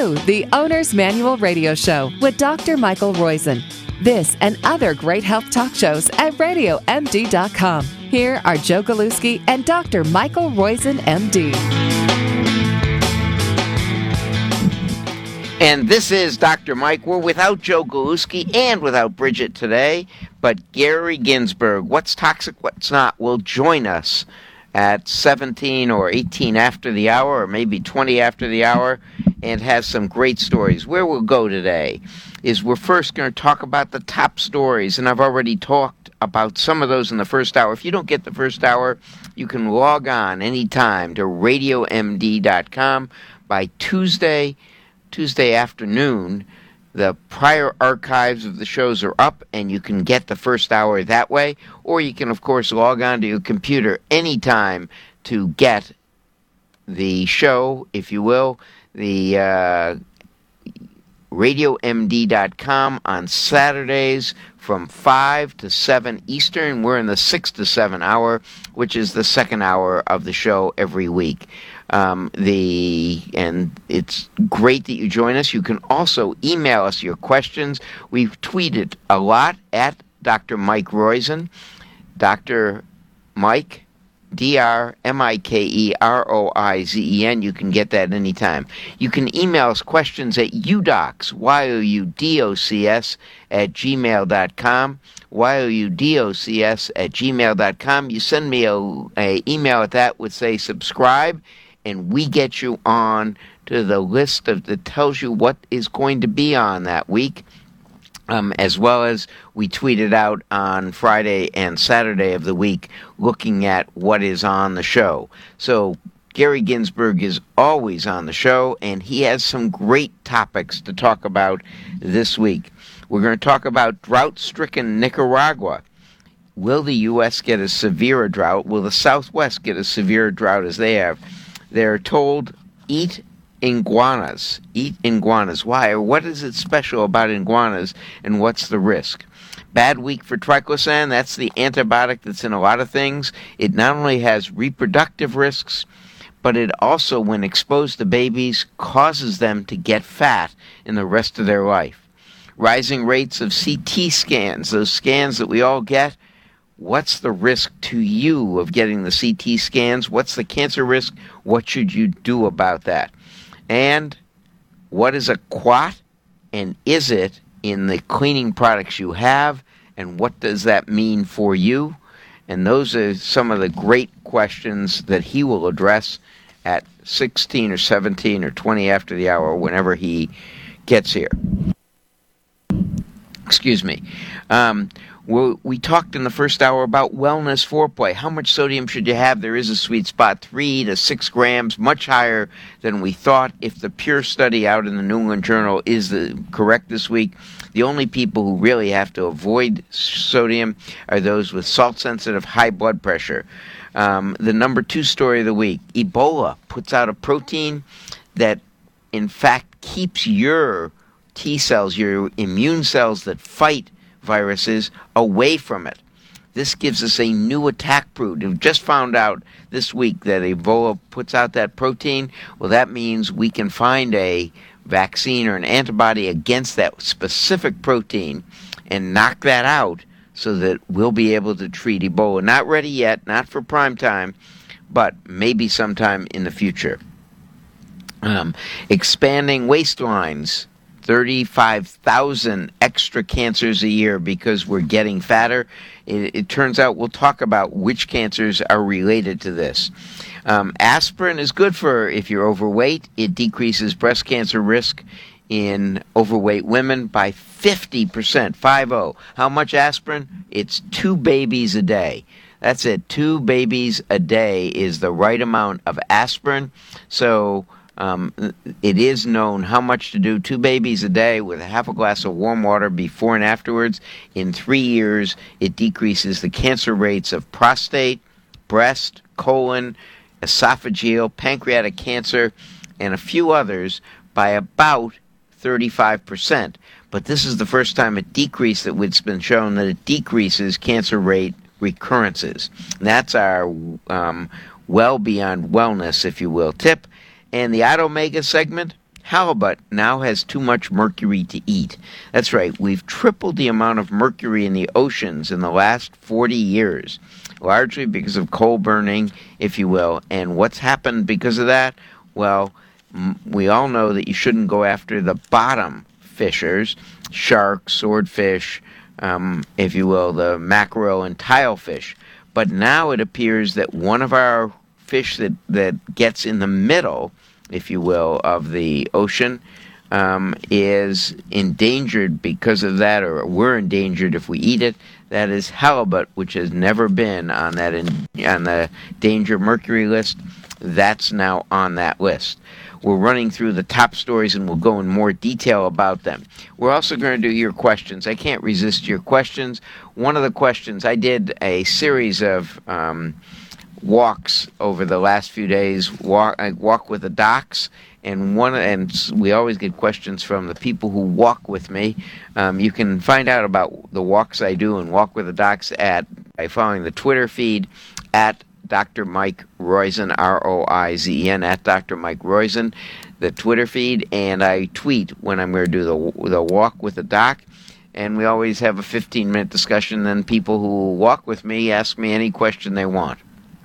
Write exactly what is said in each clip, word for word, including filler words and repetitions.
to the Owner's Manual Radio Show with Doctor Michael Roizen. This and other great health talk shows at radio m d dot com. Here are Joe Galuski and Doctor Michael Roizen, M D. And this is Doctor Mike. We're without Joe Galuski and without Bridget today, but Gary Ginsberg, What's Toxic, What's Not, will join us at seventeen or eighteen after the hour, or maybe twenty after the hour, and has some great stories. Where we'll go today is we're first going to talk about the top stories, and I've already talked about some of those in the first hour. If you don't get the first hour, you can log on anytime to radio m d dot com by Tuesday, Tuesday afternoon. The prior archives of the shows are up, and you can get the first hour that way. Or you can, of course, log on to your computer anytime to get the show, if you will, the uh, radio m d dot com on Saturdays from five to seven Eastern. We're in the six to seven hour, which is the second hour of the show every week. Um, the and it's great that you join us. You can also email us your questions. We've tweeted a lot at Doctor Mike Roizen, Doctor Mike, D R M I K E R O I Z E N. You can get that anytime. You can email us questions at udocs, Y O U D O C S, at gmail dot com. Y O U D O C S at gmail dot com. You send me a, a email at that with, say, subscribe, and we get you on to the list of that tells you what is going to be on that week, um, as well as we tweet it out on Friday and Saturday of the week looking at what is on the show. So Gary Ginsberg is always on the show, and he has some great topics to talk about this week. We're going to talk about drought-stricken Nicaragua. Will the U S get as severe a drought? Will the Southwest get as severe a drought as they have? They're told, eat iguanas. Eat iguanas. Why? Or what is it special about iguanas, and what's the risk? Bad week for triclosan. That's the antibiotic that's in a lot of things. It not only has reproductive risks, but it also, when exposed to babies, causes them to get fat in the rest of their life. Rising rates of C T scans, those scans that we all get. What's the risk to you of getting the C T scans? What's the cancer risk? What should you do about that? And what is a quat? And is it in the cleaning products you have? And what does that mean for you? And those are some of the great questions that he will address at sixteen or seventeen or twenty after the hour, whenever he gets here. Excuse me. Um, we, we talked in the first hour about wellness foreplay. How much sodium should you have? There is a sweet spot, three to six grams, much higher than we thought. If the Pure study out in the New England Journal is the, correct this week, the only people who really have to avoid sodium are those with salt-sensitive high blood pressure. Um, the number two story of the week, Ebola puts out a protein that, in fact, keeps your T cells, your immune cells that fight viruses, away from it. This gives us a new attack route. We've just found out this week that Ebola puts out that protein. Well, that means we can find a vaccine or an antibody against that specific protein and knock that out so that we'll be able to treat Ebola. Not ready yet, not for prime time, but maybe sometime in the future. Um, expanding waistlines. thirty-five thousand extra cancers a year because we're getting fatter. It, it turns out we'll talk about which cancers are related to this. Um, aspirin is good for if you're overweight. It decreases breast cancer risk in overweight women by fifty percent, five oh. How much aspirin? It's two babies a day. That's it. Two babies a day is the right amount of aspirin. So Um, it is known how much to do. Two babies a day with a half a glass of warm water before and afterwards. In three years, it decreases the cancer rates of prostate, breast, colon, esophageal, pancreatic cancer, and a few others by about thirty-five percent. But this is the first time it decreased that it's been shown that it decreases cancer rate recurrences. And that's our um, well beyond wellness, if you will, tip. And the Automega segment, halibut now has too much mercury to eat. That's right, we've tripled the amount of mercury in the oceans in the last forty years, largely because of coal burning, if you will. And what's happened because of that? Well, m- we all know that you shouldn't go after the bottom fishers, sharks, swordfish, um, if you will, the mackerel and tilefish. But now it appears that one of our fish that, that gets in the middle, if you will, of the ocean um, is endangered because of that, or we're endangered if we eat it. That is halibut, which has never been on that in, on the danger mercury list. That's now on that list. We're running through the top stories, and we'll go in more detail about them. We're also going to do your questions. I can't resist your questions. One of the questions, I did a series of um, walks over the last few days, walk, I walk with the docs, and one and we always get questions from the people who walk with me. Um, you can find out about the walks I do and walk with the docs at by following the Twitter feed at Doctor Mike Roizen, R O I Z E N, at Doctor Mike Roizen, the Twitter feed, and I tweet when I'm going to do the the walk with the doc, and we always have a fifteen-minute discussion. Then people who walk with me ask me any question they want.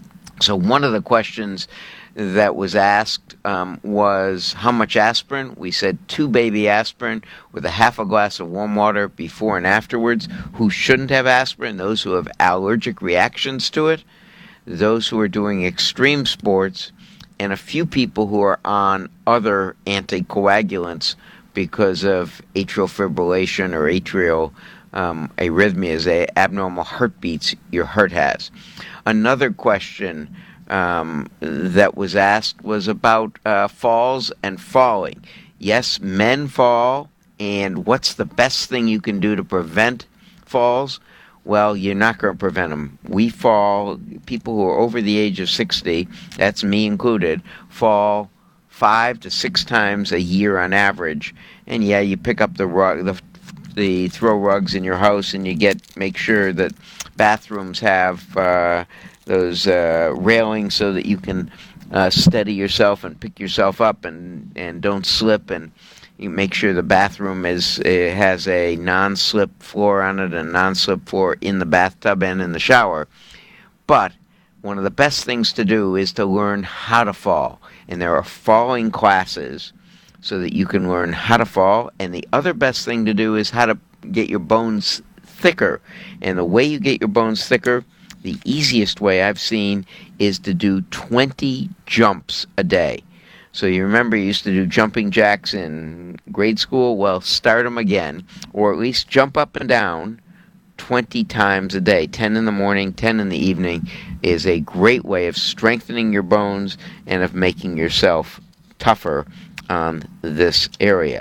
So one of the questions that was asked um, was how much aspirin. We said two baby aspirin with a half a glass of warm water before and afterwards. Who shouldn't have aspirin? Those who have allergic reactions to it, those who are doing extreme sports, and a few people who are on other anticoagulants because of atrial fibrillation or atrial um, arrhythmias, a abnormal heartbeats your heart has. Another question um, that was asked was about uh, falls and falling. Yes, men fall, and what's the best thing you can do to prevent falls? Well, you're not going to prevent them. We fall, people who are over the age of sixty, that's me included, fall five to six times a year on average. And yeah, you pick up the rug, the, the throw rugs in your house, and you get make sure that bathrooms have uh, those uh, railings so that you can uh, steady yourself and pick yourself up and, and don't slip, and you make sure the bathroom is it has a non-slip floor on it, a non-slip floor in the bathtub and in the shower. But one of the best things to do is to learn how to fall. And there are falling classes so that you can learn how to fall. And the other best thing to do is how to get your bones thicker. And the way you get your bones thicker, the easiest way I've seen is to do twenty jumps a day. So you remember you used to do jumping jacks in grade school? Well, start them again, or at least jump up and down twenty times a day. ten in the morning, ten in the evening is a great way of strengthening your bones and of making yourself tougher on this area.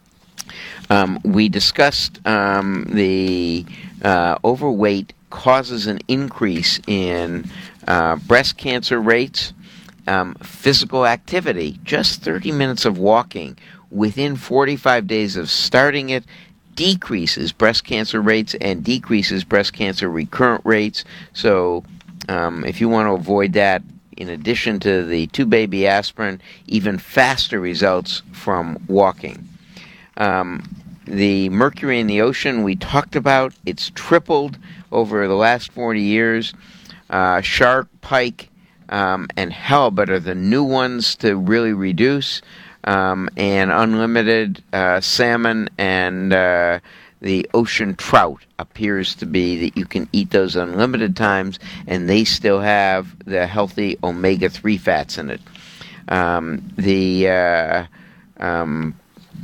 Um, we discussed um, the uh, overweight causes an increase in uh, breast cancer rates. Um, physical activity, just thirty minutes of walking within forty-five days of starting it, decreases breast cancer rates and decreases breast cancer recurrent rates. So um, if you want to avoid that, in addition to the two baby aspirin, even faster results from walking. Um, the mercury in the ocean we talked about, it's tripled over the last forty years. Uh, shark, pike, Um, and halibut are the new ones to really reduce, um, and unlimited uh, salmon and uh, the ocean trout appears to be that you can eat those unlimited times, and they still have the healthy omega three fats in it. Um, the uh, um,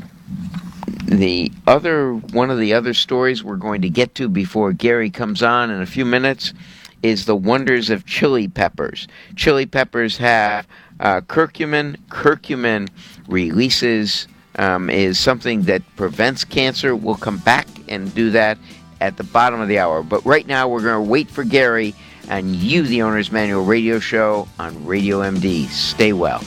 the other one of the other stories we're going to get to before Gary comes on in a few minutes is the wonders of chili peppers. Chili peppers have uh, curcumin. Curcumin releases, um, is something that prevents cancer. We'll come back and do that at the bottom of the hour. But right now we're going to wait for Gary and you, the Owner's Manual Radio Show on Radio M D. Stay well.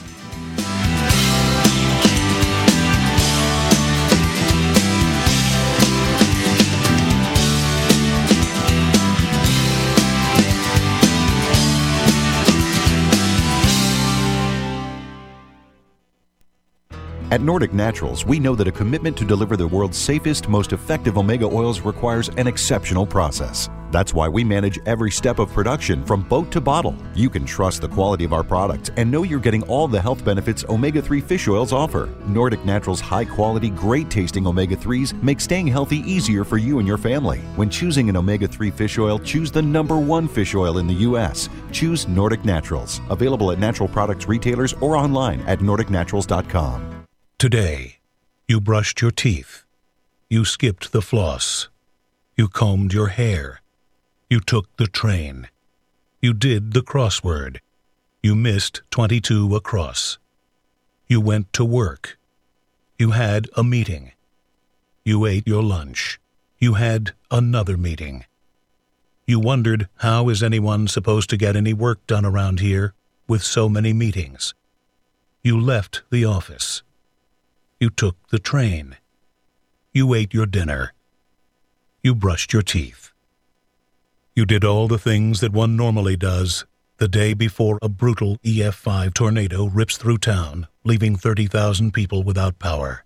At Nordic Naturals, we know that a commitment to deliver the world's safest, most effective omega oils requires an exceptional process. That's why we manage every step of production from boat to bottle. You can trust the quality of our products and know you're getting all the health benefits omega three fish oils offer. Nordic Naturals' high-quality, great-tasting omega threes make staying healthy easier for you and your family. When choosing an omega three fish oil, choose the number one fish oil in the U S. Choose Nordic Naturals. Available at natural products retailers or online at nordic naturals dot com. Today, you brushed your teeth. You skipped the floss. You combed your hair. You took the train. You did the crossword. You missed twenty-two across. You went to work. You had a meeting. You ate your lunch. You had another meeting. You wondered, how is anyone supposed to get any work done around here with so many meetings? You left the office. You took the train. You ate your dinner. You brushed your teeth. You did all the things that one normally does the day before a brutal E F five tornado rips through town, leaving thirty thousand people without power.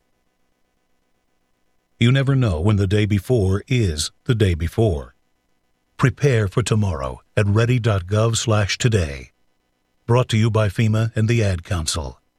You never know when the day before is the day before. Prepare for tomorrow at ready dot gov slash today. Brought to you by FEMA and the Ad Council.